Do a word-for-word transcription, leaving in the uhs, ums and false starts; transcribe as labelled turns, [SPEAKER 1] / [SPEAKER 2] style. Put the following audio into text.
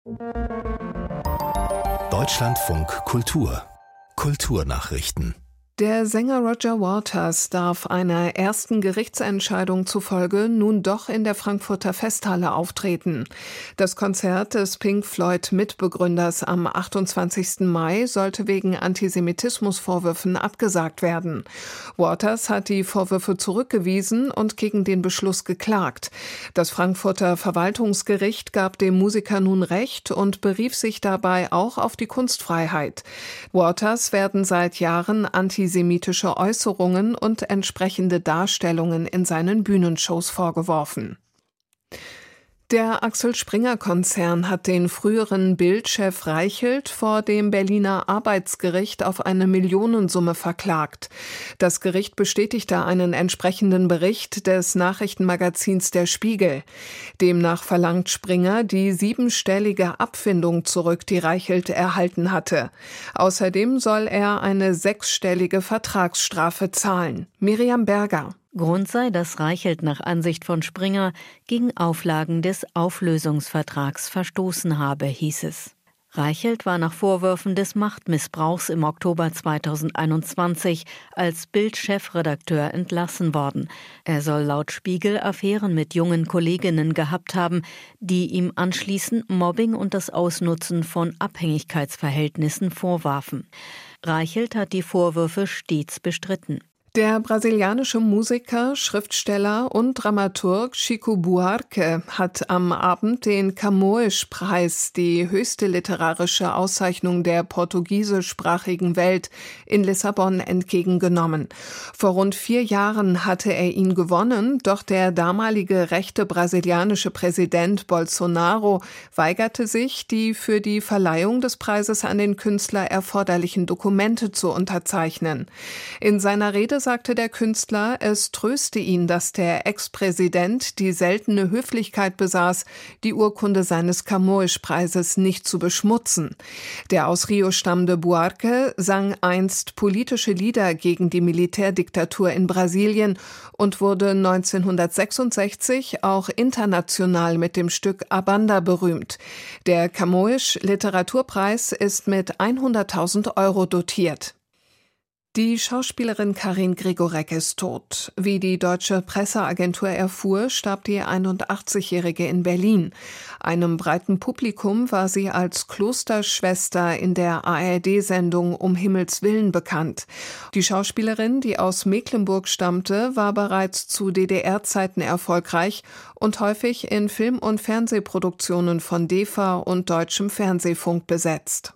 [SPEAKER 1] Deutschlandfunk Kultur Kulturnachrichten.
[SPEAKER 2] Der Sänger Roger Waters darf einer ersten Gerichtsentscheidung zufolge nun doch in der Frankfurter Festhalle auftreten. Das Konzert des Pink-Floyd-Mitbegründers am achtundzwanzigsten Mai sollte wegen Antisemitismusvorwürfen abgesagt werden. Waters hat die Vorwürfe zurückgewiesen und gegen den Beschluss geklagt. Das Frankfurter Verwaltungsgericht gab dem Musiker nun Recht und berief sich dabei auch auf die Kunstfreiheit. Waters werden seit Jahren antisemitische antisemitische Äußerungen und entsprechende Darstellungen in seinen Bühnenshows vorgeworfen. Der Axel-Springer-Konzern hat den früheren Bild-Chef Reichelt vor dem Berliner Arbeitsgericht auf eine Millionensumme verklagt. Das Gericht bestätigte einen entsprechenden Bericht des Nachrichtenmagazins Der Spiegel. Demnach verlangt Springer die siebenstellige Abfindung zurück, die Reichelt erhalten hatte. Außerdem soll er eine sechsstellige Vertragsstrafe zahlen. Miriam Berger.
[SPEAKER 3] Grund sei, dass Reichelt nach Ansicht von Springer gegen Auflagen des Auflösungsvertrags verstoßen habe, hieß es. Reichelt war nach Vorwürfen des Machtmissbrauchs im Oktober zweitausendeinundzwanzig als Bild-Chefredakteur entlassen worden. Er soll laut Spiegel Affären mit jungen Kolleginnen gehabt haben, die ihm anschließend Mobbing und das Ausnutzen von Abhängigkeitsverhältnissen vorwarfen. Reichelt hat die Vorwürfe stets bestritten.
[SPEAKER 2] Der brasilianische Musiker, Schriftsteller und Dramaturg Chico Buarque hat am Abend den Camões-Preis, die höchste literarische Auszeichnung der portugiesischsprachigen Welt, in Lissabon entgegengenommen. Vor rund vier Jahren hatte er ihn gewonnen, doch der damalige rechte brasilianische Präsident Bolsonaro weigerte sich, die für die Verleihung des Preises an den Künstler erforderlichen Dokumente zu unterzeichnen. In seiner Rede sagte der Künstler, es tröste ihn, dass der Ex-Präsident die seltene Höflichkeit besaß, die Urkunde seines Camões-Preises nicht zu beschmutzen. Der aus Rio stammende Buarque sang einst politische Lieder gegen die Militärdiktatur in Brasilien und wurde neunzehnhundertsechsundsechzig auch international mit dem Stück A Banda berühmt. Der Camões-Literaturpreis ist mit hunderttausend Euro dotiert. Die Schauspielerin Karin Gregorek ist tot. Wie die deutsche Presseagentur erfuhr, starb die einundachtzigjährige in Berlin. Einem breiten Publikum war sie als Klosterschwester in der A R D-Sendung Um Himmels Willen bekannt. Die Schauspielerin, die aus Mecklenburg stammte, war bereits zu D D R-Zeiten erfolgreich und häufig in Film- und Fernsehproduktionen von D E F A und Deutschem Fernsehfunk besetzt.